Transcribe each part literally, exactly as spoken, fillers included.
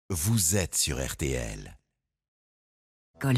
Vous êtes sur R T L. Colle.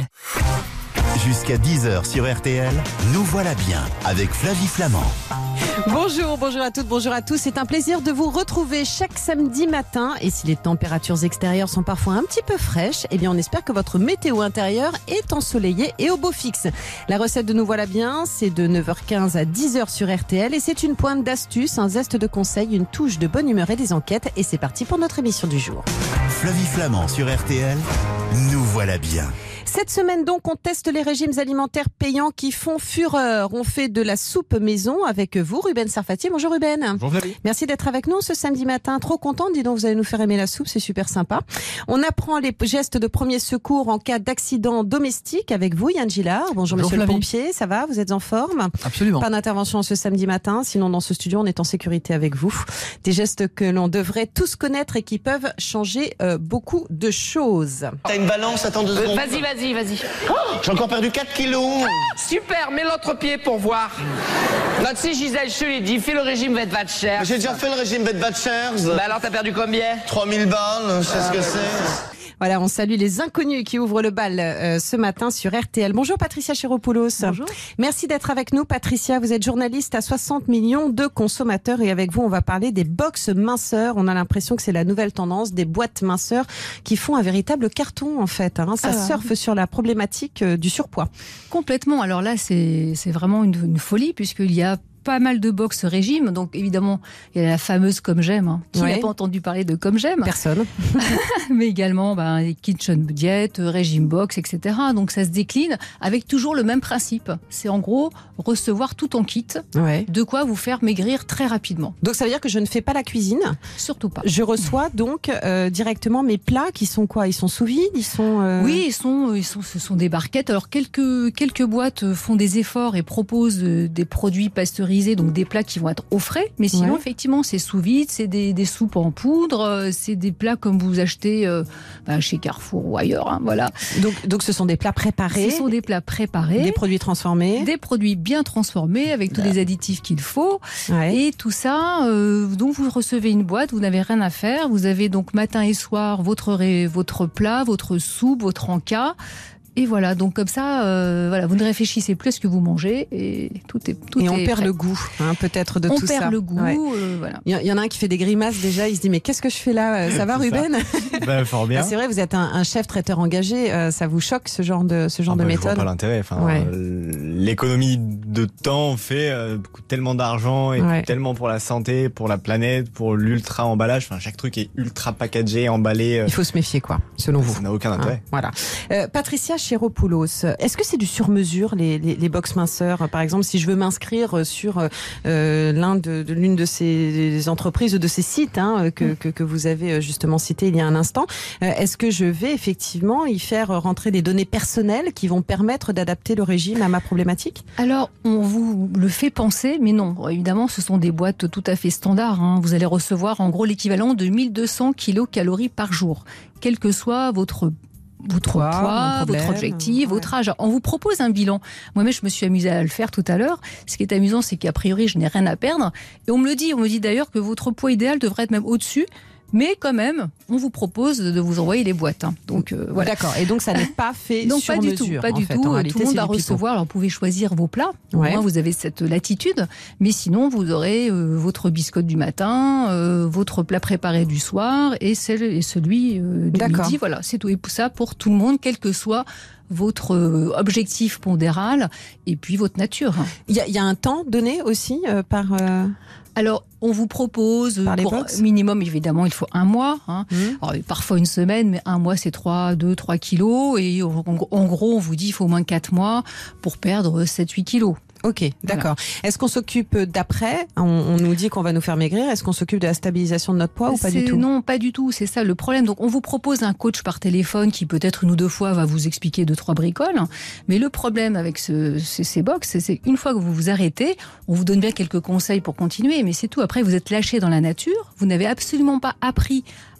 Jusqu'à dix heures sur R T L, nous voilà bien avec Flavie Flamand. Bonjour, bonjour à toutes, bonjour à tous. C'est un plaisir de vous retrouver chaque samedi matin. Et si les températures extérieures sont parfois un petit peu fraîches, eh bien on espère que votre météo intérieure est ensoleillée et au beau fixe. La recette de Nous voilà bien, c'est de neuf heures quinze à dix heures sur R T L. Et c'est une pointe d'astuce, un zeste de conseil, une touche de bonne humeur et des enquêtes. Et c'est parti pour notre émission du jour. Flavie Flamand sur R T L, nous voilà bien. Cette semaine donc, on teste les régimes alimentaires payants qui font fureur. On fait de la soupe maison avec vous, Ruben Sarfati. Bonjour Ruben. Bonjour Flavie. Merci d'être avec nous ce samedi matin. Trop content, dis donc, vous allez nous faire aimer la soupe, c'est super sympa. On apprend les gestes de premier secours en cas d'accident domestique avec vous, Yann Gillard. Bonjour, Bonjour monsieur Flavie. Le pompier, ça va? Vous êtes en forme? Absolument. Pas d'intervention ce samedi matin, sinon dans ce studio, on est en sécurité avec vous. Des gestes que l'on devrait tous connaître et qui peuvent changer euh, beaucoup de choses. T'as une balance, attends deux secondes. Euh, vas-y, vas-y. Vas-y, vas-y. Oh, j'ai encore perdu quatre kilos. Ah, super, mets l'autre pied pour voir. Non, tu sais, Gisèle, je te l'ai dit, fais le régime Vetvatcher. J'ai déjà fait le régime Vetvatcher. Bah alors, t'as perdu combien? trois mille balles, je sais ce que c'est. Voilà, on salue les inconnus qui ouvrent le bal euh, ce matin sur R T L. Bonjour Patricia Chéropoulos. Bonjour. Merci d'être avec nous Patricia. Vous êtes journaliste à soixante millions de consommateurs et avec vous on va parler des box minceurs. On a l'impression que c'est la nouvelle tendance, des boîtes minceurs qui font un véritable carton en fait. Hein. Ça ah. surfe sur la problématique euh, du surpoids. Complètement. Alors là c'est, c'est vraiment une, une folie puisqu'il y a pas mal de box régime, donc évidemment il y a la fameuse Comme J'aime, hein. Qui ouais. n'a pas entendu parler de Comme J'aime? Personne. Mais également ben, les kitchen diet, régime box, et cetera. Donc ça se décline avec toujours le même principe. C'est en gros recevoir tout en kit, ouais. de quoi vous faire maigrir très rapidement. Donc ça veut dire que je ne fais pas la cuisine? Surtout pas. Je reçois donc euh, directement mes plats qui sont quoi? Ils sont sous vide? Ils sont euh... Oui, ils sont, ils sont, ce sont des barquettes. Alors quelques quelques boîtes font des efforts et proposent des produits pasteurisés, donc des plats qui vont être au frais, mais sinon ouais. effectivement c'est sous vide, c'est des, des soupes en poudre, c'est des plats comme vous achetez euh, bah, chez Carrefour ou ailleurs, hein, voilà. Donc, donc ce sont des plats préparés. Ce sont des plats préparés. Des produits transformés. Des produits bien transformés avec tous ouais. les additifs qu'il faut. Ouais. Et tout ça, euh, donc vous recevez une boîte, vous n'avez rien à faire, vous avez donc matin et soir votre, ré, votre plat, votre soupe, votre encas. Et voilà, donc comme ça, euh, voilà, vous ne réfléchissez plus à ce que vous mangez et tout est tout Et on est perd prêt. le goût, hein, peut-être de on tout ça. On perd le goût, ouais. euh, voilà. Il y en a un qui fait des grimaces déjà, il se dit mais qu'est-ce que je fais là? Ça va Ruben? Ben, fort bien. Ah, c'est vrai, vous êtes un, un chef traiteur engagé, euh, ça vous choque ce genre de ce genre ah, de ben, méthode? Je vois pas l'intérêt. Enfin, ouais. euh, l'économie de temps fait euh, coûte tellement d'argent et ouais. coûte tellement pour la santé, pour la planète, pour l'ultra emballage. Enfin, chaque truc est ultra packagé, emballé. Euh... Il faut se méfier, quoi, selon vous. Ça n'a aucun intérêt. Hein, voilà. Euh, Patricia Chéropoulos, est-ce que c'est du sur mesure les, les, les box minceurs? Par exemple, si je veux m'inscrire sur euh, l'un de, de l'une de ces entreprises, de ces sites hein, que, que, que vous avez justement cité il y a un instant, euh, est-ce que je vais effectivement y faire rentrer des données personnelles qui vont permettre d'adapter le régime à ma problématique? Alors, on vous le fait penser, mais non. Évidemment, ce sont des boîtes tout à fait standards. Hein. Vous allez recevoir en gros l'équivalent de mille deux cents kilocalories par jour, quel que soit votre votre poids, poids votre objectif, ouais. votre âge. On vous propose un bilan. Moi-même, je me suis amusée à le faire tout à l'heure. Ce qui est amusant, c'est qu'a priori, je n'ai rien à perdre. Et on me le dit. On me dit d'ailleurs que votre poids idéal devrait être même au-dessus. Mais quand même, on vous propose de vous envoyer les boîtes. Hein. Donc euh, voilà. D'accord. Et donc ça n'est pas fait donc, sur pas du mesure. Tout, pas du fait, tout. Tout réalité, le monde va recevoir. Alors vous pouvez choisir vos plats. Ouais. Au moins vous avez cette latitude. Mais sinon vous aurez euh, votre biscotte du matin, euh, votre plat préparé du soir et, celle, et celui euh, du D'accord. midi. Voilà, c'est tout. Et ça pour tout le monde, quel que soit votre objectif pondéral et puis votre nature. Il y a, il y a un temps donné aussi euh, par. Euh... Alors, on vous propose, pour minimum, évidemment, il faut un mois. Hein. Mmh. Alors, parfois une semaine, mais un mois, c'est trois, deux, trois kilos. Et en, en gros, on vous dit qu'il faut au moins quatre mois pour perdre sept, huit kilos. Ok, d'accord. Voilà. Est-ce qu'on s'occupe d'après? on, on nous dit qu'on va nous faire maigrir. Est-ce qu'on s'occupe de la stabilisation de notre poids ou pas du tout? Non, pas du tout. C'est ça le problème. Donc, on vous propose un coach par téléphone qui peut-être une ou deux fois va vous expliquer deux, trois bricoles. Mais le problème avec ce, ces, ces box, c'est qu'une fois que vous vous arrêtez, on vous donne bien quelques conseils pour continuer, mais c'est tout. Après, vous êtes lâché dans la nature. Vous n'avez absolument pas appris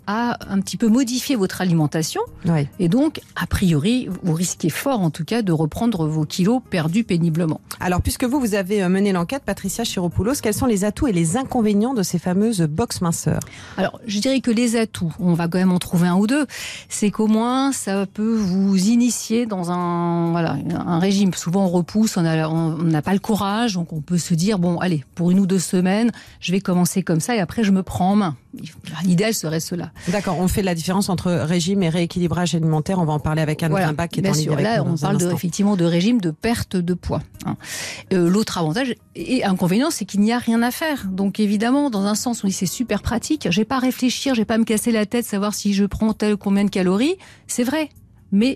à un petit peu modifier votre alimentation. Oui. Et donc, a priori, vous risquez fort, en tout cas, de reprendre vos kilos perdus péniblement. Alors, puisque vous, vous avez mené l'enquête, Patricia Chiropoulos, quels sont les atouts et les inconvénients de ces fameuses box minceurs? Alors, je dirais que les atouts, on va quand même en trouver un ou deux, c'est qu'au moins, ça peut vous initier dans un, voilà, un régime. Souvent, on repousse, on n'a on n'a pas le courage, donc on peut se dire, bon, allez, pour une ou deux semaines, je vais commencer comme ça et après, je me prends en main. L'idéal serait cela. D'accord, on fait la différence entre régime et rééquilibrage alimentaire. On va en parler avec Anne voilà, Grimbach qui est bien en ligne sûr, avec là, nous. on parle de, effectivement de régime de perte de poids. Hein. Euh, l'autre avantage et inconvénient, c'est qu'il n'y a rien à faire. Donc évidemment, dans un sens, on dit c'est super pratique. J'ai pas à réfléchir, j'ai pas à me casser la tête, savoir si je prends tel ou combien de calories. C'est vrai, mais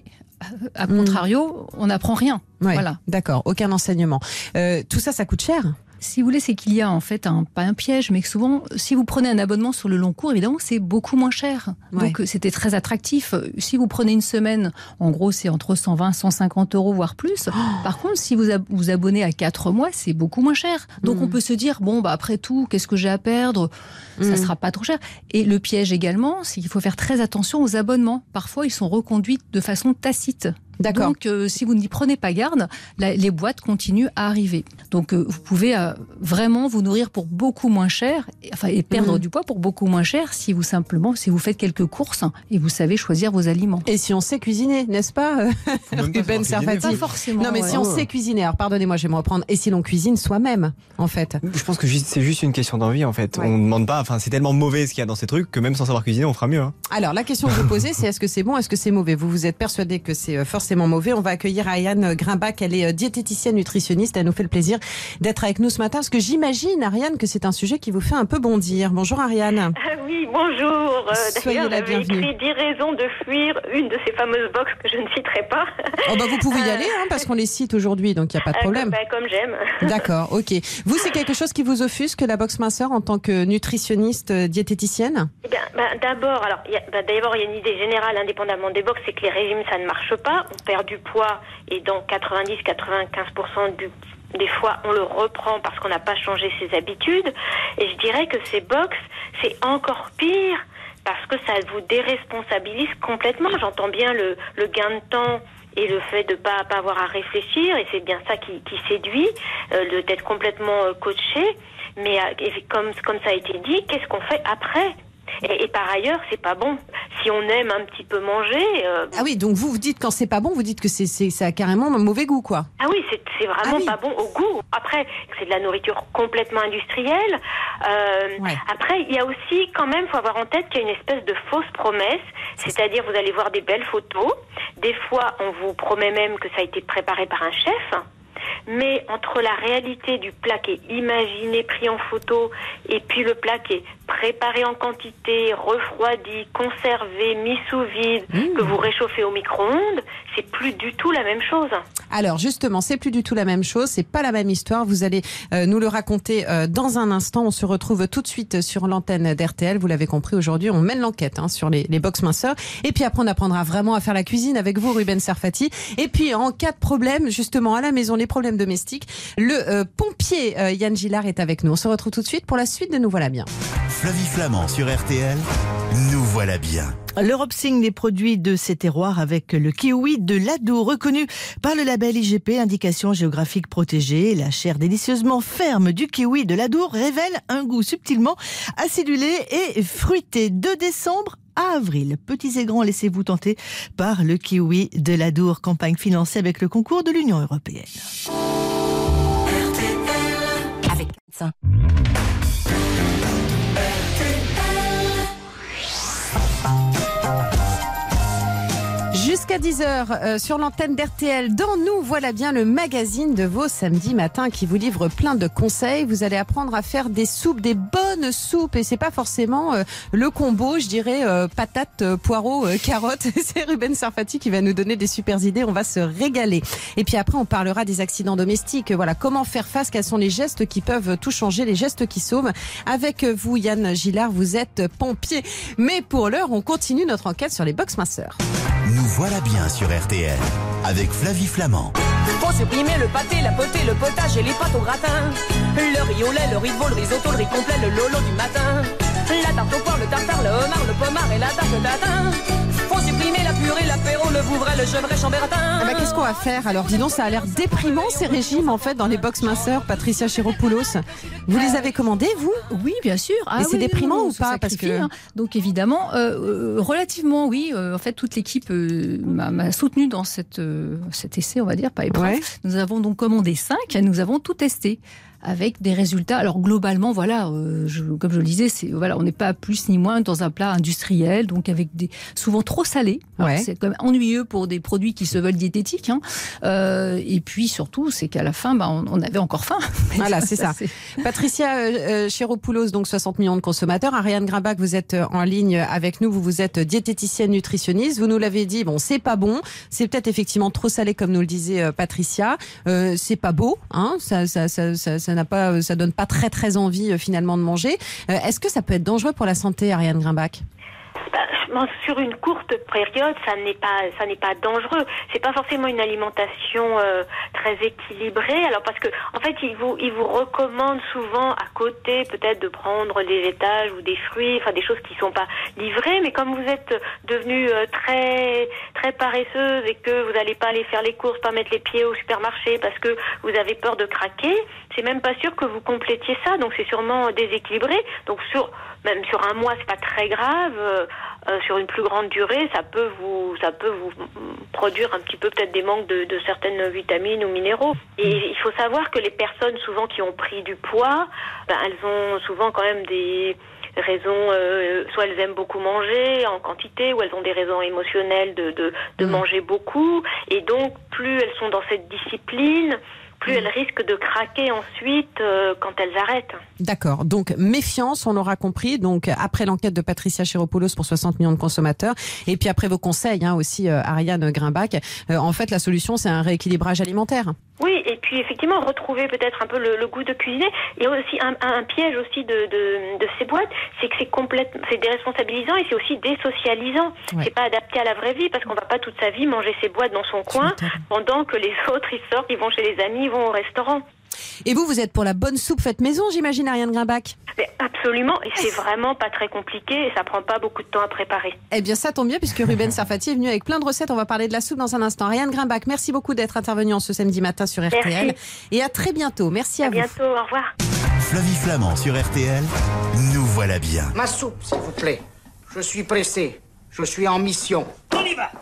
à contrario, mmh. on n'apprend rien. Ouais, voilà. D'accord, aucun enseignement. Euh, tout ça, ça coûte cher ? Si vous voulez, c'est qu'il y a en fait un, pas un piège, mais que souvent, si vous prenez un abonnement sur le long cours, évidemment, c'est beaucoup moins cher. Ouais. Donc, c'était très attractif. Si vous prenez une semaine, en gros, c'est entre cent vingt, cent cinquante euros, voire plus. Oh. Par contre, si vous ab- vous abonnez à quatre mois, c'est beaucoup moins cher. Donc, mmh. on peut se dire, bon, bah, après tout, qu'est-ce que j'ai à perdre ? Ça mmh. sera pas trop cher. Et le piège également, c'est qu'il faut faire très attention aux abonnements. Parfois, ils sont reconduits de façon tacite. D'accord. Donc, euh, si vous n'y prenez pas garde, la, les boîtes continuent à arriver. Donc, euh, vous pouvez euh, vraiment vous nourrir pour beaucoup moins cher, et, enfin, et perdre mmh. du poids pour beaucoup moins cher si vous simplement, si vous faites quelques courses et vous savez choisir vos aliments. Et si on sait cuisiner, n'est-ce pas, Ruben Serfati? Pas forcément. Non, mais ouais. si on sait cuisiner, alors pardonnez-moi, je vais me reprendre. Et si l'on cuisine soi-même, en fait? Je pense que c'est juste une question d'envie, en fait. Ouais. On ne demande pas. Enfin, c'est tellement mauvais ce qu'il y a dans ces trucs que même sans savoir cuisiner, on fera mieux. Hein. Alors, la question que je vous posais, c'est est-ce que c'est bon, est-ce que c'est mauvais? Vous vous êtes persuadé que c'est forcément mauvais. On va accueillir Ariane Grimbach, elle est diététicienne nutritionniste. Elle nous fait le plaisir d'être avec nous ce matin parce que j'imagine, Ariane, que c'est un sujet qui vous fait un peu bondir. Bonjour Ariane. Euh, oui, bonjour. Euh, Soyez la D'ailleurs, j'avais écrit dix raisons de fuir une de ces fameuses box que je ne citerai pas. Oh bah vous pouvez y aller hein, parce qu'on les cite aujourd'hui, donc il n'y a pas de problème. Euh, comme, bah, comme j'aime. D'accord, ok. Vous, c'est quelque chose qui vous offusque, la box minceur, en tant que nutritionniste euh, diététicienne? Eh bien, bah, d'abord, alors, y a, bah, d'abord, il y a une idée générale, indépendamment des box, c'est que les régimes, ça ne marche pas. On perd du poids et dans quatre-vingt-dix à quatre-vingt-quinze pour cent du des fois, on le reprend parce qu'on n'a pas changé ses habitudes. Et je dirais que ces box, c'est encore pire parce que ça vous déresponsabilise complètement. J'entends bien le, le gain de temps et le fait de ne pas, pas avoir à réfléchir. Et c'est bien ça qui, qui séduit, euh, le, d'être complètement euh, coaché. Mais euh, comme, comme ça a été dit, qu'est-ce qu'on fait après ? Et, et par ailleurs, c'est pas bon. Si on aime un petit peu manger... Euh... Ah oui, donc vous vous dites quand c'est pas bon, vous dites que c'est, c'est, ça a carrément un mauvais goût, quoi. Ah oui, c'est, c'est vraiment ah oui. pas bon au goût. Après, c'est de la nourriture complètement industrielle. Euh, ouais. Après, il y a aussi, quand même, faut avoir en tête qu'il y a une espèce de fausse promesse. C'est-à-dire, vous allez voir des belles photos. Des fois, on vous promet même que ça a été préparé par un chef. Mais entre la réalité du plat qui est imaginé, pris en photo, et puis le plat qui est préparé en quantité, refroidi, conservé, mis sous vide, mmh. que vous réchauffez au micro-ondes, c'est plus du tout la même chose. Alors justement, c'est plus du tout la même chose, c'est pas la même histoire. Vous allez euh, nous le raconter euh, dans un instant. On se retrouve tout de suite sur l'antenne d'R T L. Vous l'avez compris, aujourd'hui, on mène l'enquête hein, sur les, les box minceurs. Et puis après, on apprendra vraiment à faire la cuisine avec vous, Ruben Serfati. Et puis, en cas de problème, justement, à la maison, les problèmes domestiques, le euh, pompier euh, Yann Gillard est avec nous. On se retrouve tout de suite pour la suite de Nous Voilà Bien. Flavie Flamand sur R T L, Nous Voilà Bien. L'Europe signe les produits de ses terroirs avec le kiwi de l'Adour, reconnu par le label I G P, indication géographique protégée. La chair délicieusement ferme du kiwi de l'Adour révèle un goût subtilement acidulé et fruité. De décembre à avril, petits et grands, laissez-vous tenter par le kiwi de l'Adour, campagne financée avec le concours de l'Union européenne. R T L avec ça. Jusqu'à dix heures euh, sur l'antenne d'R T L, dans Nous Voilà Bien, le magazine de vos samedis matins qui vous livre plein de conseils. Vous allez apprendre à faire des soupes, des bonnes soupes, et c'est pas forcément euh, le combo, je dirais euh, patates, euh, poireaux, euh, carottes. C'est Ruben Serfati qui va nous donner des super idées. On va se régaler. Et puis après, on parlera des accidents domestiques. Voilà, comment faire face, quels sont les gestes qui peuvent tout changer, les gestes qui sauvent. Avec vous, Yann Gillard, vous êtes pompier. Mais pour l'heure, on continue notre enquête sur les box minceurs. Nous voilà bien sur R T L avec Flavie Flamand. Faut supprimer le pâté, la potée, le potage et les pâtes au gratin. Le riz au lait, le riz de veau, le risotto, le riz complet, le lolo du matin. La tarte au poire, le tartare, le homard, le pommard et la tarte tatin. Faut supprimer la purée, l'apéro, le vouvray, le chevreuil, chambertin. Ah bah, qu'est-ce qu'on va faire alors? Dis donc, ça a l'air déprimant ces régimes en fait dans les box minceurs. Patricia Chiropoulos, vous les avez commandés vous? Oui, bien sûr. Ah, Et oui, c'est déprimant oui, ou pas? Parce que hein. Donc évidemment, euh, relativement oui. Euh, en fait, toute l'équipe euh, m'a, m'a soutenue dans cette, euh, cet essai, on va dire, pas épreuve. Ouais. Nous avons donc commandé cinq et nous avons tout testé. Avec des résultats. Alors globalement, voilà, euh, je, comme je le disais, c'est voilà, on n'est pas plus ni moins dans un plat industriel, donc avec des souvent trop salés. Ouais. C'est quand même ennuyeux pour des produits qui se veulent diététiques. Hein. Euh, et puis surtout, c'est qu'à la fin, bah, on, on avait encore faim. Voilà, c'est ça. C'est... Patricia euh, Chiropoulos, donc soixante millions de consommateurs. Ariane Grimbach, vous êtes en ligne avec nous. Vous vous êtes diététicienne nutritionniste. Vous nous l'avez dit. Bon, c'est pas bon. C'est peut-être effectivement trop salé, comme nous le disait euh, Patricia. Euh, c'est pas beau, hein. Ça, ça, ça, ça, ça n'a pas, ça donne pas très très envie euh, finalement de manger. Euh, est-ce que ça peut être dangereux pour la santé, Ariane Grimbach? Bah, sur une courte période, ça n'est pas, ça n'est pas dangereux. C'est pas forcément une alimentation euh, très équilibrée. Alors parce que, en fait, ils vous, ils vous recommandent souvent à côté, peut-être de prendre des laitages ou des fruits, enfin des choses qui sont pas livrées. Mais comme vous êtes devenue euh, très, très paresseuse et que vous n'allez pas aller faire les courses, pas mettre les pieds au supermarché parce que vous avez peur de craquer, c'est même pas sûr que vous complétiez ça. Donc c'est sûrement déséquilibré. Donc sur même sur un mois, c'est pas très grave. Euh, euh, sur une plus grande durée, ça peut vous, ça peut vous produire un petit peu peut-être des manques de, de certaines vitamines ou minéraux. Et il faut savoir que les personnes souvent qui ont pris du poids, ben, elles ont souvent quand même des raisons, euh, soit elles aiment beaucoup manger en quantité, ou elles ont des raisons émotionnelles de, de, de mmh. manger beaucoup. Et donc, plus elles sont dans cette discipline, plus elles risquent de craquer ensuite euh, quand elles arrêtent. D'accord. Donc, méfiance, on l'aura compris. Donc, après l'enquête de Patricia Chiropoulos pour soixante millions de consommateurs, et puis après vos conseils hein, aussi, euh, Ariane Grimbach, euh, en fait, la solution, c'est un rééquilibrage alimentaire. Oui, et puis effectivement, retrouver peut-être un peu le, le goût de cuisiner. Il y a aussi un, un piège aussi de, de, de ces boîtes, c'est que c'est complètement, c'est déresponsabilisant et c'est aussi désocialisant. Ouais. C'est pas adapté à la vraie vie parce qu'on va pas toute sa vie manger ces boîtes dans son coin pendant que les autres, ils sortent, ils vont chez les amis, ils vont au restaurant. Et vous, vous êtes pour la bonne soupe faite maison, j'imagine, Ariane Grimbach? Mais absolument, et c'est vraiment pas très compliqué et ça prend pas beaucoup de temps à préparer. Eh bien, ça tombe bien puisque Ruben Sarfati est venu avec plein de recettes. On va parler de la soupe dans un instant. Ariane Grimbach, merci beaucoup d'être intervenue en ce samedi matin sur R T L. Merci. Et à très bientôt. Merci à, à vous. À bientôt, au revoir. Flavie Flamand sur R T L, nous voilà bien. Ma soupe, s'il vous plaît. Je suis pressé. Je suis en mission. On y va.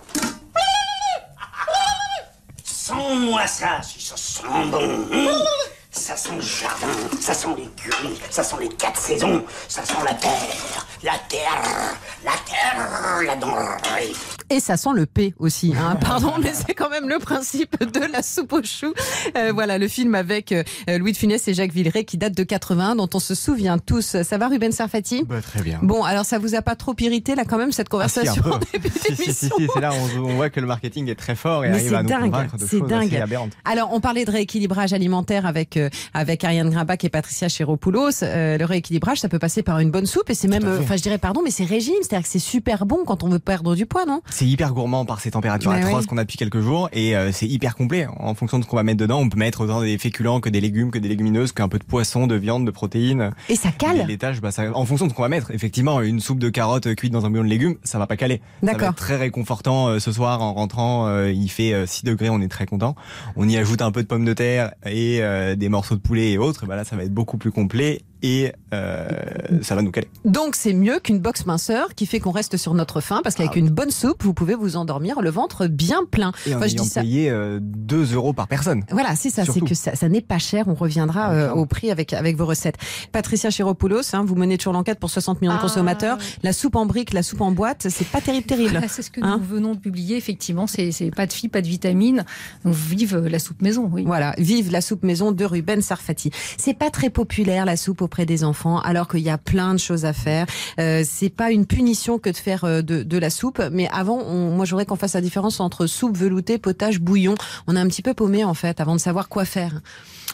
Sens-moi ça, si ça sent bon. Ça sent le jardin, ça sent l'écurie, ça sent les quatre saisons, ça sent la terre, la terre, la terre, la denrée. Et ça sent le P aussi, hein. Pardon, mais c'est quand même le principe de la soupe aux choux. Euh, voilà, le film avec euh, Louis de Funès et Jacques Villeray qui date de quatre-vingt-un, dont on se souvient tous. Ça va, Ruben Sarfati? Bah, très bien. Bon, alors ça vous a pas trop irrité, là, quand même, cette conversation ah, si, en début si, si, si, si, c'est là on, on voit que le marketing est très fort et mais arrive à nous dingue, convaincre de c'est choses dingue. assez aberrantes. Alors, on parlait de rééquilibrage alimentaire avec, euh, avec Ariane Grimbach et Patricia Chiropoulos. Euh, le rééquilibrage, ça peut passer par une bonne soupe et c'est même, enfin, euh, je dirais, pardon, mais c'est régime, c'est-à-dire que c'est super bon quand on veut perdre du poids, non? C'est hyper gourmand par ces températures bah atroces oui. qu'on a depuis quelques jours et euh, c'est hyper complet. En fonction de ce qu'on va mettre dedans, on peut mettre autant des féculents que des légumes, que des légumineuses, qu'un peu de poisson, de viande, de protéines. Et ça cale. Les laitages, bah, ça, en fonction de ce qu'on va mettre. Effectivement, une soupe de carottes cuite dans un bouillon de légumes, ça va pas caler. D'accord. Ça va être très réconfortant euh, ce soir en rentrant. Euh, il fait euh, six degrés, on est très content. On y ajoute un peu de pommes de terre et euh, des morceaux de poulet et autres. Bah là, ça va être beaucoup plus complet. Et euh, ça va nous caler. Donc c'est mieux qu'une box minceur qui fait qu'on reste sur notre faim parce qu'avec ah, une bonne soupe, vous pouvez vous endormir le ventre bien plein. Et en enfin, ayant je dis payé ça... euh, deux euros par personne. Voilà, c'est ça, Surtout. c'est que ça, ça n'est pas cher. On reviendra euh, au prix avec avec vos recettes. Patricia Chiropoulos, hein, vous menez toujours l'enquête pour soixante millions ah, de consommateurs. La soupe en brique, la soupe en boîte, c'est pas terrible, terrible. Voilà, c'est ce que hein nous venons de publier. Effectivement, c'est, c'est pas de fibres, pas de vitamines. Donc vive la soupe maison. Oui. Voilà, vive la soupe maison de Ruben Sarfati. C'est pas très populaire la soupe auprès des enfants. Alors qu'il y a plein de choses à faire. Euh, c'est pas une punition que de faire euh, de, de la soupe, mais avant, on, moi j'aurais qu'on fasse la différence entre soupe veloutée, potage, bouillon. On est un petit peu paumé en fait, avant de savoir quoi faire.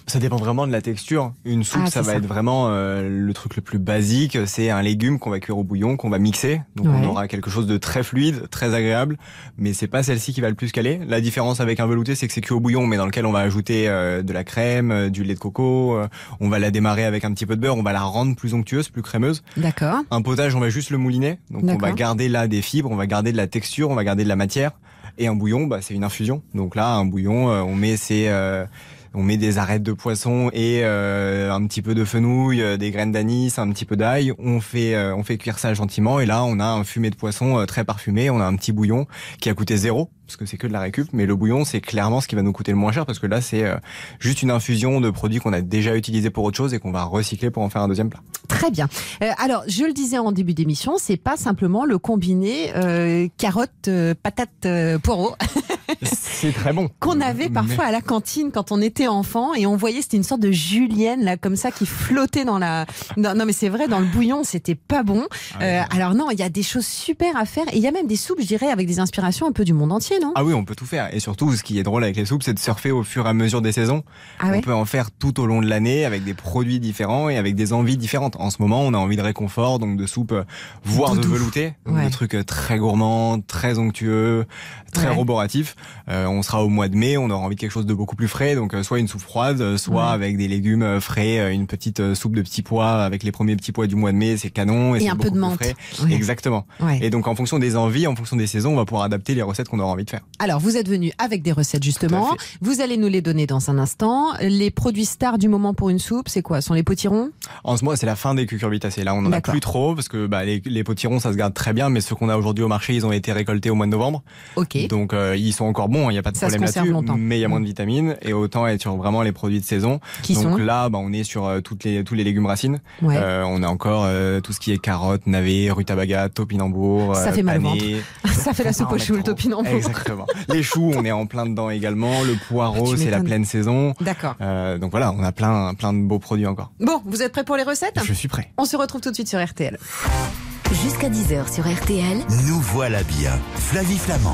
Ça dépend vraiment de la texture. Une soupe, Ah, ça va ça. être vraiment euh, le truc le plus basique. C'est un légume qu'on va cuire au bouillon, qu'on va mixer. Donc Ouais. on aura quelque chose de très fluide, très agréable. Mais c'est pas celle-ci qui va le plus caler. La différence avec un velouté, c'est que c'est cuit au bouillon, mais dans lequel on va ajouter euh, de la crème, euh, du lait de coco. Euh, on va la démarrer avec un petit peu de beurre. On va la rendre plus onctueuse, plus crémeuse. D'accord. Un potage, on va juste le mouliner. Donc on D'accord. va garder là des fibres, on va garder de la texture, on va garder de la matière. Et un bouillon, bah, c'est une infusion. Donc là, un bouillon, euh, on met ses... Euh, On met des arêtes de poisson et euh, un petit peu de fenouil, euh, des graines d'anis, un petit peu d'ail. On fait euh, on fait cuire ça gentiment et là on a un fumet de poisson euh, très parfumé. On a un petit bouillon qui a coûté zéro parce que c'est que de la récup. Mais le bouillon c'est clairement ce qui va nous coûter le moins cher parce que là c'est euh, juste une infusion de produits qu'on a déjà utilisés pour autre chose et qu'on va recycler pour en faire un deuxième plat. Très bien. Euh, alors, je le disais en début d'émission, c'est pas simplement le combiné euh, carottes, euh, patates, euh, poireaux C'est très bon. qu'on avait parfois à la cantine quand on était enfant et on voyait, c'était une sorte de julienne là comme ça qui flottait dans la. Non, non mais c'est vrai, dans le bouillon, c'était pas bon. Euh, alors non, il y a des choses super à faire et il y a même des soupes, je dirais, avec des inspirations un peu du monde entier, non? Ah oui, on peut tout faire. Et surtout, ce qui est drôle avec les soupes, c'est de surfer au fur et à mesure des saisons. Ah on ouais peut en faire tout au long de l'année avec des produits différents et avec des envies différentes. En ce moment, on a envie de réconfort, donc de soupe, euh, voire de Doudou. velouté, donc Ouais. de trucs euh, très gourmands, très onctueux, très Ouais. roboratifs. Euh, on sera au mois de mai, on aura envie de quelque chose de beaucoup plus frais, donc euh, soit une soupe froide, euh, soit Ouais. avec des légumes euh, frais, euh, une petite euh, soupe de petits pois avec les premiers petits pois du mois de mai, c'est canon et, Et c'est un peu beaucoup de plus menthe. frais. Ouais. Exactement. Ouais. Et donc en fonction des envies, en fonction des saisons, on va pouvoir adapter les recettes qu'on aura envie de faire. Alors, vous êtes venu avec des recettes justement. Tout à Vous allez nous les donner dans un instant. Les produits stars du moment pour une soupe, c'est quoi? Ce sont les potirons? En ce mois, c'est la fin des cucurbitacées. Là, on en a D'accord. plus trop parce que bah, les, les potirons, ça se garde très bien, mais ceux qu'on a aujourd'hui au marché, ils ont été récoltés au mois de novembre. Ok. Donc, euh, ils sont encore bons, il n'y a pas de Ça se problème conserve là-dessus. longtemps. Mais il y a moins Mm. de vitamines et autant être sur vraiment les produits de saison. Qui Donc sont là, bah, on est sur euh, toutes les, tous les légumes racines. Ouais. Euh, on a encore euh, tout ce qui est carottes, navets, rutabaga, topinambour, Ça euh, fait mal au panais. Ça fait la soupe Ah, au on chou, le met trop. topinambour. Exactement. Les choux, on est en plein dedans également. Le poireau, Ah, tu c'est la m'étonnes. pleine saison. D'accord. Euh, donc voilà, on a plein, plein de beaux produits encore. Bon, vous êtes prêts pour les recettes? Je suis prêt. On se retrouve tout de suite sur R T L. Jusqu'à dix heures sur R T L. Nous voilà bien. Flavie Flamand.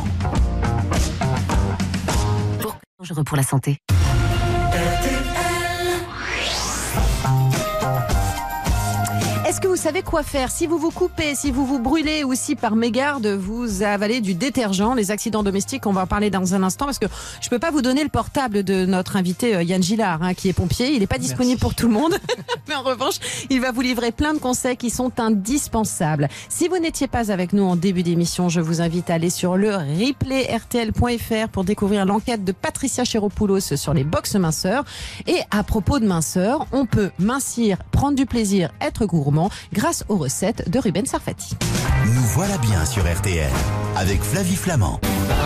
Pour dangereux pour la santé. Est-ce que vous savez quoi faire si vous vous coupez, si vous vous brûlez ou si par mégarde vous avalez du détergent? Les accidents domestiques, on va en parler dans un instant parce que je peux pas vous donner le portable de notre invité euh, Yann Gillard, hein, qui est pompier. Il n'est pas disponible pour tout le monde. Mais en revanche, il va vous livrer plein de conseils qui sont indispensables. Si vous n'étiez pas avec nous en début d'émission, je vous invite à aller sur le replay R T L point F R pour découvrir l'enquête de Patricia Chéropoulos sur les box minceurs. Et à propos de minceur, on peut mincir, prendre du plaisir, être gourmand grâce aux recettes de Ruben Sarfati. Nous voilà bien sur R T L avec Flavie Flamand.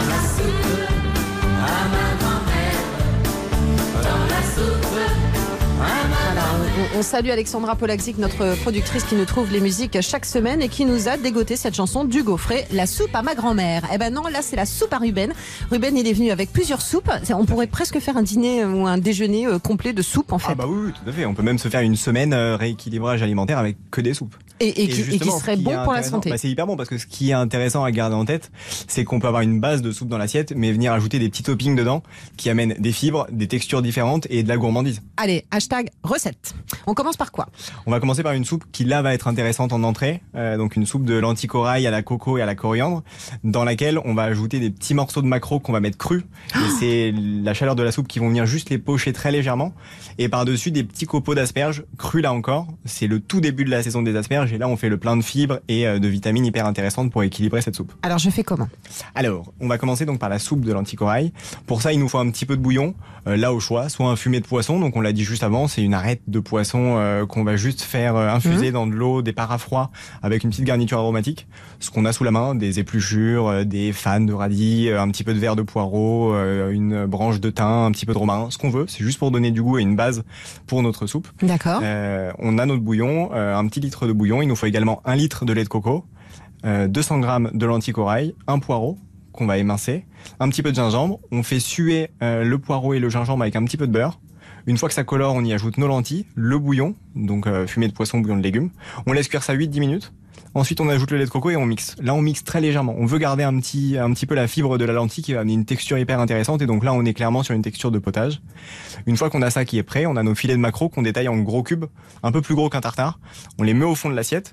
Voilà, on, on salue Alexandra Polakzik, notre productrice qui nous trouve les musiques chaque semaine et qui nous a dégoté cette chanson du Gaufret, la soupe à ma grand-mère. Eh ben non, là c'est la soupe à Ruben. Ruben, il est venu avec plusieurs soupes. On pourrait presque faire un dîner ou un déjeuner euh, complet de soupe en fait. Ah bah oui, oui, tout à fait. On peut même se faire une semaine euh, rééquilibrage alimentaire avec que des soupes. Et, et, qui, et qui justement, serait ce qui bon est pour la intéressant- santé. bah, c'est hyper bon parce que ce qui est intéressant à garder en tête, c'est qu'on peut avoir une base de soupe dans l'assiette, mais venir ajouter des petits toppings dedans qui amènent des fibres, des textures différentes et de la gourmandise. Allez, hashtag recette. On commence par quoi? On va commencer par une soupe qui là va être intéressante en entrée, euh, donc une soupe de lentilles corail à la coco et à la coriandre, dans laquelle on va ajouter des petits morceaux de maquereau qu'on va mettre crus. Et c'est la chaleur de la soupe qui vont venir juste les pocher très légèrement. Et par-dessus des petits copeaux d'asperges crus là encore. C'est le tout début de la saison des asperges et là on fait le plein de fibres et euh, de vitamines hyper intéressantes pour équilibrer cette soupe. Alors je fais comment? Alors, on va commencer donc par la soupe de lentilles corail. Pour ça, il nous faut un petit peu de bouillon, euh, là au choix, soit un fumet de poisson, donc on l'a dit juste avant, c'est une arête de poisson euh, qu'on va juste faire euh, infuser Mmh. dans de l'eau, des parafroids, avec une petite garniture aromatique. Ce qu'on a sous la main, des épluchures, euh, des fans de radis, euh, un petit peu de verre de poireau, euh, une branche de thym, un petit peu de romarin, ce qu'on veut. C'est juste pour donner du goût et une base pour notre soupe. D'accord. Euh, on a notre bouillon, euh, un petit litre de bouillon. Il nous faut également un litre de lait de coco, euh, deux cents grammes de lentilles corail, un poireau qu'on va émincer, un petit peu de gingembre. On fait suer euh, le poireau et le gingembre avec un petit peu de beurre. Une fois que ça colore, on y ajoute nos lentilles, le bouillon, donc euh, fumée de poisson, bouillon de légumes. On laisse cuire ça huit à dix minutes. Ensuite, on ajoute le lait de coco et on mixe. Là, on mixe très légèrement. On veut garder un petit, un petit peu la fibre de la lentille qui va amener une texture hyper intéressante. Et donc là, on est clairement sur une texture de potage. Une fois qu'on a ça qui est prêt, on a nos filets de maquereau qu'on détaille en gros cubes, un peu plus gros qu'un tartare. On les met au fond de l'assiette.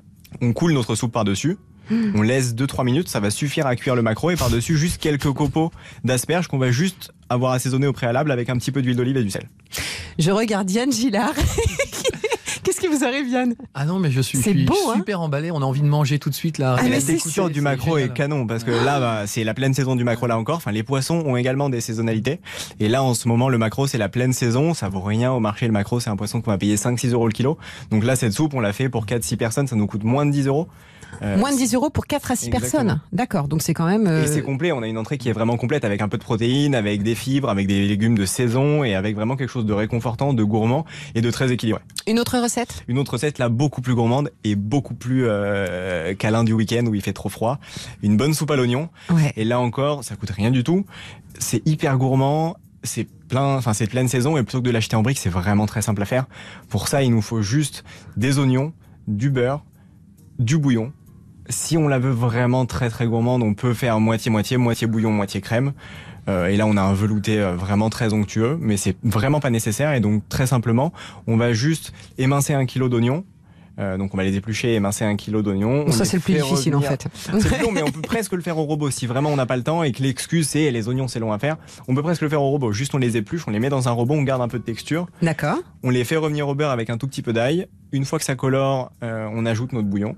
On coule notre soupe par-dessus. Mmh. On laisse deux trois minutes. Ça va suffire à cuire le maquereau. Et par-dessus, juste quelques copeaux d'asperges qu'on va juste avoir assaisonné au préalable avec un petit peu d'huile d'olive et du sel. Je regarde Yann Gillard. Qu'est-ce qui vous arrive, Yann? Ah non, mais je suis, je suis beau, super hein, emballé. On a envie de manger tout de suite là. Ah, la texture du maquereau est canon parce que là, bah, c'est la pleine saison du maquereau là encore. Enfin, les poissons ont également des saisonnalités. Et là, en ce moment, le maquereau, c'est la pleine saison. Ça vaut rien au marché. Le maquereau, c'est un poisson qu'on va payer cinq six euros le kilo. Donc là, cette soupe, on l'a fait pour quatre six personnes. Ça nous coûte moins de dix euros. Euh, Moins de dix euros pour quatre à six exactement. personnes. D'accord, donc c'est quand même... Euh... Et c'est complet, on a une entrée qui est vraiment complète avec un peu de protéines, avec des fibres, avec des légumes de saison et avec vraiment quelque chose de réconfortant, de gourmand et de très équilibré. Une autre recette? Une autre recette là beaucoup plus gourmande et beaucoup plus euh, câlin du week-end où il fait trop froid. Une bonne soupe à l'oignon. Ouais. Et là encore, ça coûte rien du tout. C'est hyper gourmand. C'est plein, enfin c'est pleine saison et plutôt que de l'acheter en briques, c'est vraiment très simple à faire. Pour ça, il nous faut juste des oignons, du beurre, du bouillon. Si on la veut vraiment très très gourmande, on peut faire moitié-moitié, moitié bouillon, moitié crème. Euh, et là, on a un velouté euh, vraiment très onctueux, mais c'est vraiment pas nécessaire. Et donc, très simplement, on va juste émincer un kilo d'oignons. Euh, donc, on va les éplucher et émincer un kilo d'oignons. Bon, ça, c'est le plus difficile, revenir. en fait. C'est plus long, mais on peut presque le faire au robot. Si vraiment on n'a pas le temps et que l'excuse, c'est les oignons, c'est long à faire, on peut presque le faire au robot. Juste, on les épluche, on les met dans un robot, on garde un peu de texture. D'accord. On les fait revenir au beurre avec un tout petit peu d'ail. Une fois que ça colore, euh, on ajoute notre bouillon.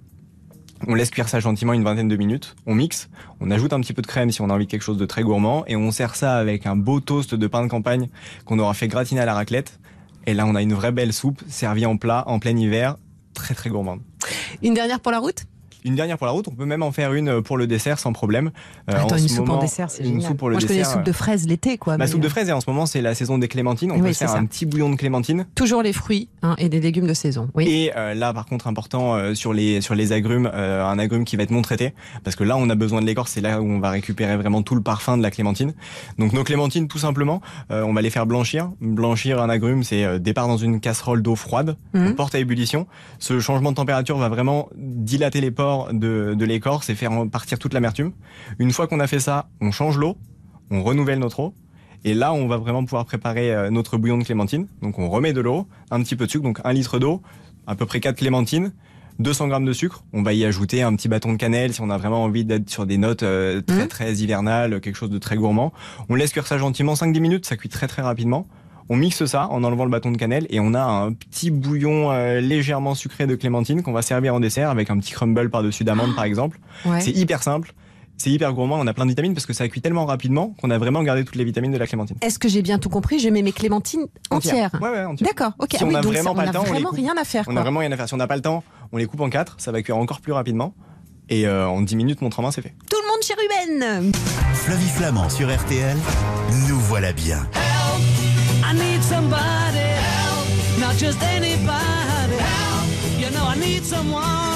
On laisse cuire ça gentiment une vingtaine de minutes, on mixe, on ajoute un petit peu de crème si on a envie de quelque chose de très gourmand et on sert ça avec un beau toast de pain de campagne qu'on aura fait gratiner à la raclette. Et là, on a une vraie belle soupe servie en plat en plein hiver, très très gourmande. Une dernière pour la route? Une dernière pour la route, on peut même en faire une pour le dessert sans problème. Euh, Attends, une soupe moment, en dessert, c'est génial. Soupe pour le Moi, je dessert, fais des soupes de fraises l'été, quoi. La mais... soupe de fraises, et en ce moment, c'est la saison des clémentines. On oui, peut faire ça. Un petit bouillon de clémentine. Toujours les fruits hein, et des légumes de saison. Oui. Et euh, là, par contre, important euh, sur les sur les agrumes, euh, un agrume qui va être non traité, parce que là, on a besoin de l'écorce. C'est là où on va récupérer vraiment tout le parfum de la clémentine. Donc nos clémentines, tout simplement, euh, on va les faire blanchir. Blanchir un agrume, c'est euh, départ dans une casserole d'eau froide, mmh. on porte à ébullition. Ce changement de température va vraiment dilater les pores de de l'écorce et faire partir toute l'amertume. Une fois qu'on a fait ça, on change l'eau, on renouvelle notre eau. Et là, on va vraiment pouvoir préparer notre bouillon de clémentine. Donc, on remet de l'eau, un petit peu de sucre, donc un litre d'eau, à peu près quatre clémentines, deux cents grammes de sucre. On va y ajouter un petit bâton de cannelle si on a vraiment envie d'être sur des notes euh, très, très hivernales, quelque chose de très gourmand. On laisse cuire ça gentiment, cinq dix minutes, ça cuit très, très rapidement. On mixe ça en enlevant le bâton de cannelle et on a un petit bouillon euh, légèrement sucré de clémentine qu'on va servir en dessert avec un petit crumble par-dessus d'amande oh. par exemple. Ouais. C'est hyper simple. C'est hyper gourmand, on a plein de vitamines parce que ça cuit tellement rapidement qu'on a vraiment gardé toutes les vitamines de la clémentine. Est-ce que j'ai bien tout compris? Je mets mes clémentines entières. Ouais, ouais, entières. D'accord, ok. Si ah, on oui, a donc vraiment ça, pas on le a temps, vraiment on les coupe. rien à faire. On quoi. a vraiment rien à faire. Si on n'a pas le temps, on les coupe en quatre, ça va cuire encore plus rapidement. Et euh, en dix minutes, montre en main, c'est fait. Tout le monde chez Ruben. Flavie Flamand sur R T L, nous voilà bien. Help, I need somebody help, not just anybody help, you know I need someone.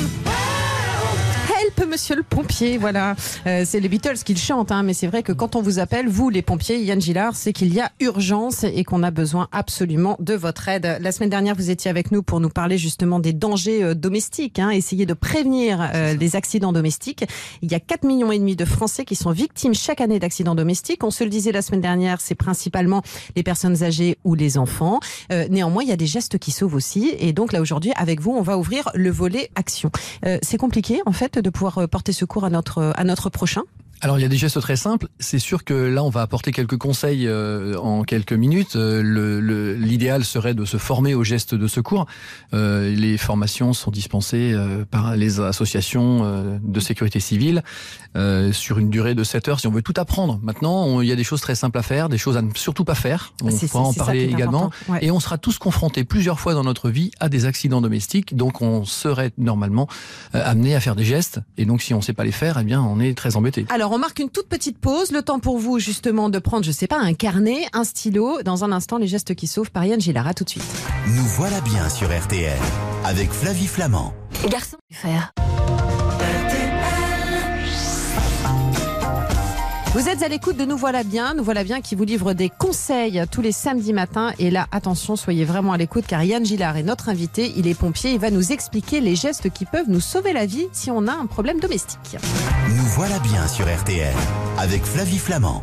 Help, monsieur le pompier, voilà. Euh, c'est les Beatles qui le chantent, hein, mais c'est vrai que quand on vous appelle, vous les pompiers, Yann Gillard, c'est qu'il y a urgence et qu'on a besoin absolument de votre aide. La semaine dernière, vous étiez avec nous pour nous parler justement des dangers euh, domestiques, hein, essayer de prévenir euh, les accidents domestiques. Il y a quatre millions et demi de Français qui sont victimes chaque année d'accidents domestiques. On se le disait la semaine dernière, c'est principalement les personnes âgées ou les enfants. Euh, néanmoins, il y a des gestes qui sauvent aussi. Et donc là, aujourd'hui, avec vous, on va ouvrir le volet action. Euh, c'est compliqué, en fait, de pouvoir porter secours à notre, à notre prochain? Alors il y a des gestes très simples. C'est sûr que là on va apporter quelques conseils euh, en quelques minutes. Euh, le, le, l'idéal serait de se former aux gestes de secours. Euh, les formations sont dispensées euh, par les associations euh, de sécurité civile euh, sur une durée de sept heures si on veut tout apprendre. Maintenant on, il y a des choses très simples à faire, des choses à ne surtout pas faire. On c'est, pourra c'est, en parler également. Ouais. Et on sera tous confrontés plusieurs fois dans notre vie à des accidents domestiques. Donc on serait normalement euh, amené à faire des gestes. Et donc si on ne sait pas les faire, eh bien on est très embêté. Alors, on marque une toute petite pause, le temps pour vous justement de prendre, je sais pas, un carnet, un stylo. Dans un instant, les gestes qui sauvent par Yann Gillard. À tout de suite. Nous voilà bien sur R T L avec Flavie Flamand. Garçon, faire. Vous êtes à l'écoute de Nous Voilà Bien, Nous Voilà Bien qui vous livre des conseils tous les samedis matins. Et là, attention, soyez vraiment à l'écoute car Yann Gillard est notre invité. Il est pompier, il va nous expliquer les gestes qui peuvent nous sauver la vie si on a un problème domestique. Nous Voilà Bien sur R T L avec Flavie Flamand.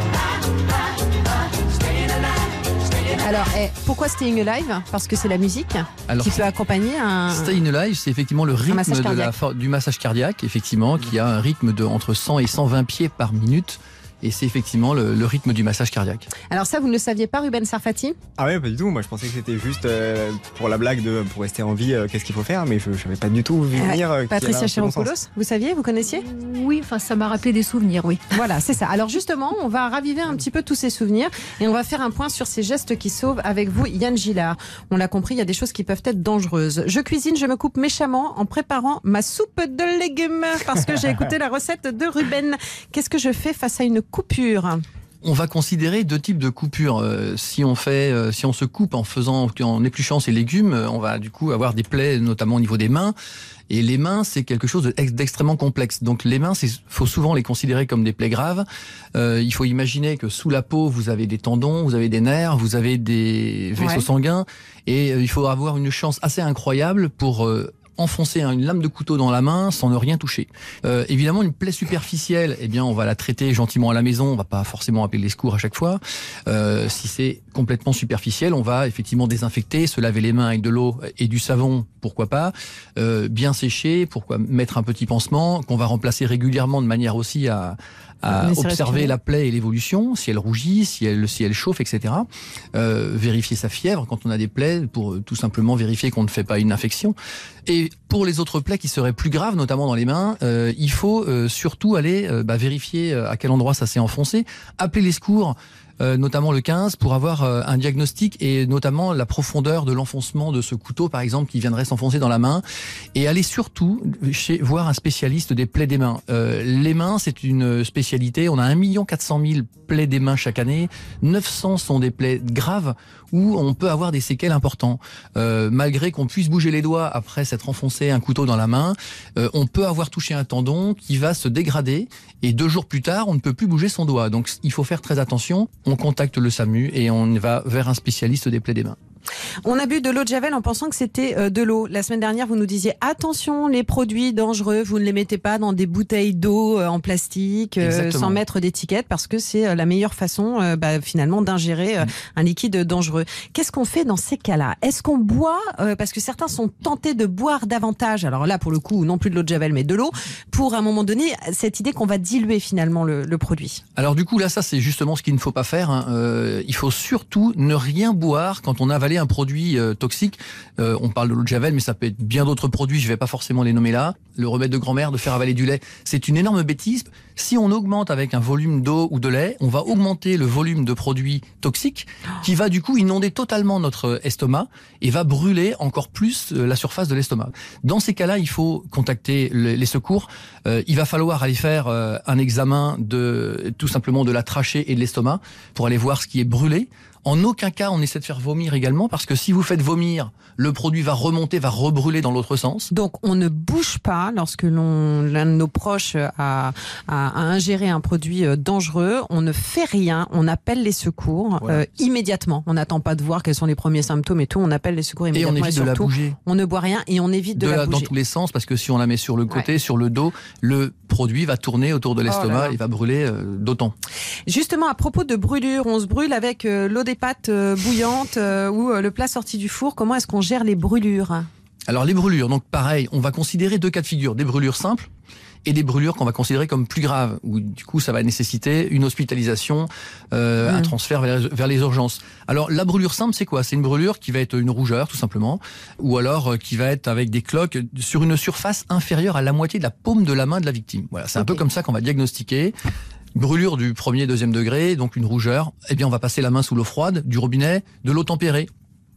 Alors, eh, pourquoi Staying Alive? Parce que c'est la musique Alors, qui peut accompagner un... Staying Alive, c'est effectivement le rythme massage de la, du massage cardiaque, effectivement, qui a un rythme de entre cent et cent vingt pieds par minute. Et c'est effectivement le, le rythme du massage cardiaque. Alors ça, vous ne le saviez pas, Ruben Sarfati? Ah ouais, pas du tout. Moi, je pensais que c'était juste euh, pour la blague de pour rester en vie, euh, qu'est-ce qu'il faut faire, mais je savais pas du tout vu venir. Euh, Patricia Chéropoulos, vous saviez, vous connaissiez? Oui, enfin ça m'a rappelé des souvenirs, oui. Voilà, c'est ça. Alors justement, on va raviver un petit peu tous ces souvenirs et on va faire un point sur ces gestes qui sauvent avec vous, Yann Gillard. On l'a compris, il y a des choses qui peuvent être dangereuses. Je cuisine, je me coupe méchamment en préparant ma soupe de légumes parce que j'ai écouté la recette de Ruben. Qu'est-ce que je fais face à une coupure? On va considérer deux types de coupures. Euh, si on fait, euh, si on se coupe en faisant, en épluchant ses légumes, euh, on va du coup avoir des plaies, notamment au niveau des mains. Et les mains, c'est quelque chose d'extrêmement complexe. Donc les mains, il faut souvent les considérer comme des plaies graves. Euh, il faut imaginer que sous la peau, vous avez des tendons, vous avez des nerfs, vous avez des vaisseaux ouais. sanguins. Et euh, il faut avoir une chance assez incroyable pour... Euh, enfoncer une lame de couteau dans la main sans ne rien toucher. Euh, évidemment, une plaie superficielle, eh bien, on va la traiter gentiment à la maison. On va pas forcément appeler les secours à chaque fois. Euh, si c'est complètement superficiel, on va effectivement désinfecter, se laver les mains avec de l'eau et du savon, pourquoi pas, euh, bien sécher, pourquoi mettre un petit pansement qu'on va remplacer régulièrement de manière aussi à à observer la plaie et l'évolution, si elle rougit, si elle, si elle chauffe, et cetera. Euh, vérifier sa fièvre quand on a des plaies pour euh, tout simplement vérifier qu'on ne fait pas une infection. Et pour les autres plaies qui seraient plus graves, notamment dans les mains, euh, il faut euh, surtout aller euh, bah, vérifier à quel endroit ça s'est enfoncé, appeler les secours, Euh, notamment le quinze, pour avoir euh, un diagnostic et notamment la profondeur de l'enfoncement de ce couteau, par exemple, qui viendrait s'enfoncer dans la main. Et aller surtout chez, voir un spécialiste des plaies des mains. Euh, les mains, c'est une spécialité. On a un million quatre cent mille plaies des mains chaque année. neuf cents sont des plaies graves où on peut avoir des séquelles importantes. Euh, malgré qu'on puisse bouger les doigts après s'être enfoncé un couteau dans la main, euh, on peut avoir touché un tendon qui va se dégrader et deux jours plus tard, on ne peut plus bouger son doigt. Donc il faut faire très attention. On contacte le SAMU et on va vers un spécialiste des plaies des mains. On a bu de l'eau de Javel en pensant que c'était de l'eau. La semaine dernière, vous nous disiez attention, les produits dangereux, vous ne les mettez pas dans des bouteilles d'eau en plastique euh, sans mettre d'étiquette parce que c'est la meilleure façon euh, bah, finalement d'ingérer euh, un liquide dangereux. Qu'est-ce qu'on fait dans ces cas-là? Est-ce qu'on boit euh, parce que certains sont tentés de boire davantage, alors là pour le coup non plus de l'eau de Javel mais de l'eau, pour à un moment donné cette idée qu'on va diluer finalement le, le produit. Alors du coup là ça c'est justement ce qu'il ne faut pas faire. Hein. Euh, il faut surtout ne rien boire quand on avale un produit euh, toxique. Euh, on parle de l'eau de Javel, mais ça peut être bien d'autres produits, je ne vais pas forcément les nommer là. Le remède de grand-mère de faire avaler du lait, c'est une énorme bêtise. Si on augmente avec un volume d'eau ou de lait, on va augmenter le volume de produits toxiques qui va du coup inonder totalement notre estomac et va brûler encore plus la surface de l'estomac. Dans ces cas-là, il faut contacter les secours. Euh, il va falloir aller faire euh, un examen de tout simplement de la trachée et de l'estomac pour aller voir ce qui est brûlé. En aucun cas, on essaie de faire vomir également, parce que si vous faites vomir, le produit va remonter, va rebrûler dans l'autre sens. Donc, on ne bouge pas lorsque l'on, l'un de nos proches a, a, a ingéré un produit dangereux. On ne fait rien. On appelle les secours voilà. euh, immédiatement. On n'attend pas de voir quels sont les premiers symptômes et tout. On appelle les secours immédiatement. Et on évite et surtout, de la bouger. On ne boit rien et on évite de, de la, la bouger. Dans tous les sens, parce que si on la met sur le côté, ouais. sur le dos, le produit va tourner autour de l'estomac oh là là. et va brûler euh, d'autant. Justement, à propos de brûlure, on se brûle avec euh, l'eau des pâtes euh, bouillante euh, ou euh, le plat sorti du four. Comment est-ce qu'on gère les brûlures? Alors les brûlures, donc pareil, on va considérer deux cas de figure, des brûlures simples et des brûlures qu'on va considérer comme plus graves, où du coup ça va nécessiter une hospitalisation, euh, mmh. un transfert vers, vers les urgences. Alors la brûlure simple, c'est quoi? C'est une brûlure qui va être une rougeur tout simplement, ou alors euh, qui va être avec des cloques sur une surface inférieure à la moitié de la paume de la main de la victime. Voilà, c'est okay. un peu comme ça qu'on va diagnostiquer. Brûlure du premier, deuxième degré, donc une rougeur, eh bien on va passer la main sous l'eau froide, du robinet, de l'eau tempérée.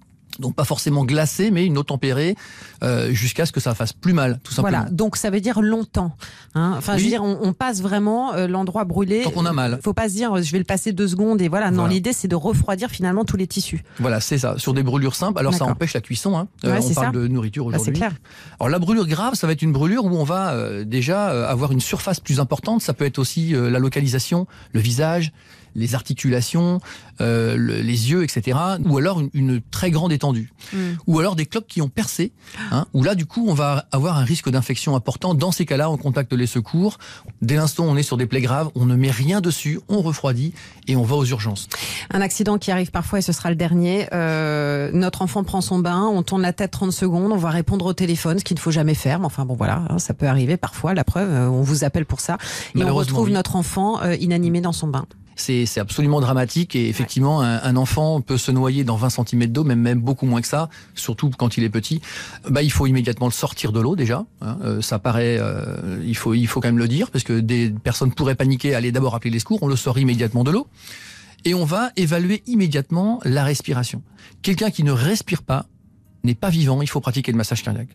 Donc pas forcément glacée, mais une eau tempérée euh, jusqu'à ce que ça fasse plus mal, tout simplement. Voilà, donc ça veut dire longtemps. Hein. Enfin, oui. je veux dire, on, on passe vraiment euh, l'endroit brûlé. Tant qu'on a mal. Faut pas se dire, je vais le passer deux secondes et voilà. Non, voilà. L'idée c'est de refroidir finalement tous les tissus. Voilà, c'est ça. Sur des brûlures simples, alors D'accord. ça empêche la cuisson. Hein. Euh, ouais, on parle ça. de nourriture aujourd'hui. Bah, c'est clair. Alors la brûlure grave, ça va être une brûlure où on va euh, déjà euh, avoir une surface plus importante. Ça peut être aussi euh, la localisation, le visage, les articulations, euh, le, les yeux, et cetera. Ou alors une, une très grande étendue. Mm. Ou alors des cloques qui ont percé, hein, où là, du coup, on va avoir un risque d'infection important. Dans ces cas-là, on contacte les secours. Dès l'instant où on est sur des plaies graves, on ne met rien dessus, on refroidit et on va aux urgences. Un accident qui arrive parfois, et ce sera le dernier. Euh, notre enfant prend son bain, on tourne la tête trente secondes, on va répondre au téléphone, ce qu'il ne faut jamais faire. Mais enfin, bon, voilà, hein, ça peut arriver parfois. La preuve, euh, on vous appelle pour ça. Et on retrouve oui. notre enfant euh, inanimé dans son bain. C'est, c'est absolument dramatique et effectivement un, un enfant peut se noyer dans vingt centimètres d'eau, même, même beaucoup moins que ça, surtout quand il est petit. Bah, il faut immédiatement le sortir de l'eau déjà. Hein. Euh, ça paraît, euh, il faut, il faut quand même le dire parce que des personnes pourraient paniquer, aller d'abord appeler les secours. On le sort immédiatement de l'eau et on va évaluer immédiatement la respiration. Quelqu'un qui ne respire pas n'est pas vivant. Il faut pratiquer le massage cardiaque.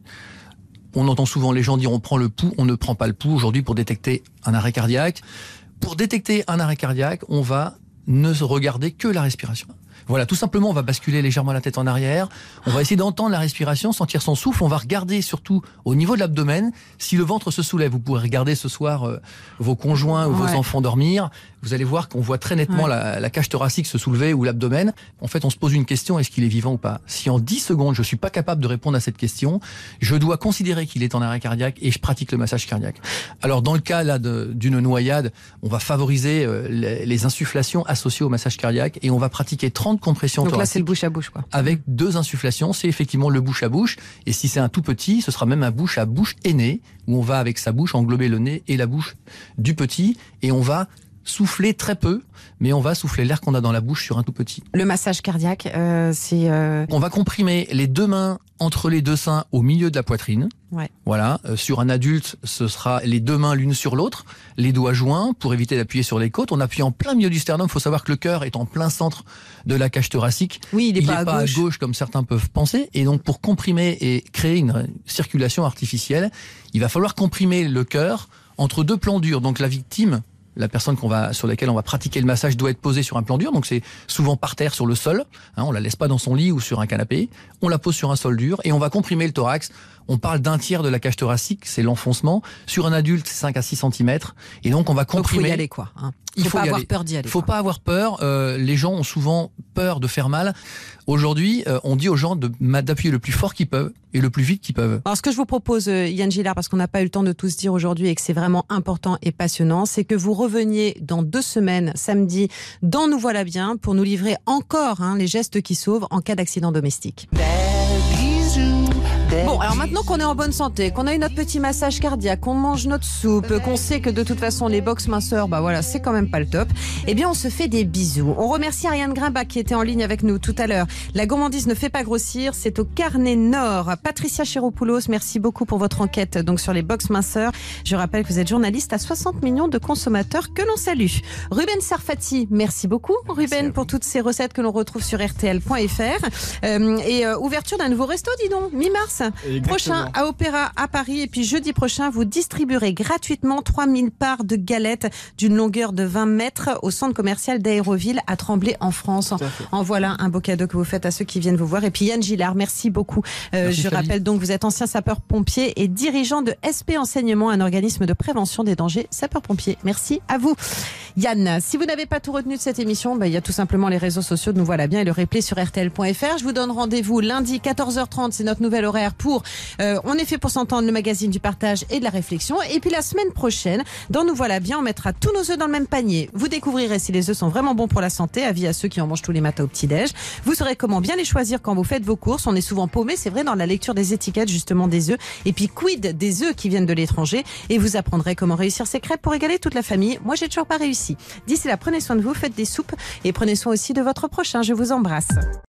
On entend souvent les gens dire on prend le pouls, on ne prend pas le pouls aujourd'hui pour détecter un arrêt cardiaque. Pour détecter un arrêt cardiaque, on va ne regarder que la respiration. Voilà, tout simplement, on va basculer légèrement la tête en arrière. On va essayer d'entendre la respiration, sentir son souffle. On va regarder surtout au niveau de l'abdomen si le ventre se soulève. Vous pourrez regarder ce soir euh, vos conjoints ou ouais. vos enfants dormir. Vous allez voir qu'on voit très nettement ouais. la, la cage thoracique se soulever ou l'abdomen. En fait, on se pose une question, est-ce qu'il est vivant ou pas? Si en dix secondes, je suis pas capable de répondre à cette question, je dois considérer qu'il est en arrêt cardiaque et je pratique le massage cardiaque. Alors, dans le cas là de, d'une noyade, on va favoriser euh, les, les insufflations associées au massage cardiaque et on va pratiquer trente compressions Donc thoraciques. Là, c'est le bouche à bouche, quoi. Avec deux insufflations, c'est effectivement le bouche à bouche. Et si c'est un tout petit, ce sera même un bouche à bouche aîné, où on va avec sa bouche englober le nez et la bouche du petit et on va souffler très peu, mais on va souffler l'air qu'on a dans la bouche sur un tout petit. Le massage cardiaque, euh, c'est... Euh... On va comprimer les deux mains entre les deux seins au milieu de la poitrine. Ouais. Voilà. Euh, sur un adulte, ce sera les deux mains l'une sur l'autre, les doigts joints pour éviter d'appuyer sur les côtes. On appuie en plein milieu du sternum. Il faut savoir que le cœur est en plein centre de la cage thoracique. Oui, il n'est pas, à, pas gauche. à gauche comme certains peuvent penser. Et donc, pour comprimer et créer une circulation artificielle, il va falloir comprimer le cœur entre deux plans durs. Donc, la victime, la personne qu'on va, sur laquelle on va pratiquer le massage doit être posée sur un plan dur, donc c'est souvent par terre sur le sol, hein, on la laisse pas dans son lit ou sur un canapé, on la pose sur un sol dur et on va comprimer le thorax. On parle d'un tiers de la cage thoracique, c'est l'enfoncement. Sur un adulte, c'est cinq à six centimètres. Et donc, on va comprimer. Donc, faut y aller, quoi. Hein. Il faut, faut pas y avoir aller. peur d'y aller. Faut quoi. pas avoir peur. Euh, les gens ont souvent peur de faire mal. Aujourd'hui, euh, on dit aux gens de, d'appuyer le plus fort qu'ils peuvent et le plus vite qu'ils peuvent. Alors, ce que je vous propose, euh, Yann Gillard, parce qu'on n'a pas eu le temps de tout se dire aujourd'hui et que c'est vraiment important et passionnant, c'est que vous reveniez dans deux semaines, samedi, dans Nous Voilà Bien, pour nous livrer encore hein, les gestes qui sauvent en cas d'accident domestique. Bon, alors maintenant qu'on est en bonne santé, qu'on a eu notre petit massage cardiaque, qu'on mange notre soupe, qu'on sait que de toute façon les box minceurs, bah voilà, c'est quand même pas le top, eh bien on se fait des bisous. On remercie Ariane Grimbach qui était en ligne avec nous tout à l'heure. La gourmandise ne fait pas grossir, c'est au Carnet Nord. Patricia Chéropoulos, merci beaucoup pour votre enquête donc sur les box minceurs. Je rappelle que vous êtes journaliste à soixante millions de consommateurs que l'on salue. Ruben Sarfati, merci beaucoup Ruben pour toutes ces recettes que l'on retrouve sur R T L point F R. Euh, et euh, ouverture d'un nouveau resto, dis donc, mi-mars. Exactement. Prochain à Opéra à Paris et puis jeudi prochain vous distribuerez gratuitement trois mille parts de galettes d'une longueur de vingt mètres au centre commercial d'Aéroville à Tremblay en France. En voilà un beau cadeau que vous faites à ceux qui viennent vous voir. Et puis Yann Gillard, merci beaucoup. Euh, merci, je rappelle donc vous êtes ancien sapeur-pompier et dirigeant de S P Enseignement, un organisme de prévention des dangers sapeurs-pompiers. Merci à vous. Yann, si vous n'avez pas tout retenu de cette émission, bah, il y a tout simplement les réseaux sociaux de Nous Voilà Bien et le replay sur R T L point F R. Je vous donne rendez-vous lundi quatorze heures trente, c'est notre nouvel horaire pour euh, On est fait pour s'entendre, le magazine du partage et de la réflexion. Et puis la semaine prochaine, dans Nous Voilà Bien, on mettra tous nos œufs dans le même panier. Vous découvrirez si les œufs sont vraiment bons pour la santé, avis à ceux qui en mangent tous les matins au petit-déj. Vous saurez comment bien les choisir quand vous faites vos courses. On est souvent paumé, c'est vrai, dans la lecture des étiquettes justement des œufs. Et puis quid des œufs qui viennent de l'étranger. Et vous apprendrez comment réussir ces crêpes pour régaler toute la famille. Moi, j'ai toujours pas réussi. D'ici là, prenez soin de vous, faites des soupes et prenez soin aussi de votre prochain. Je vous embrasse.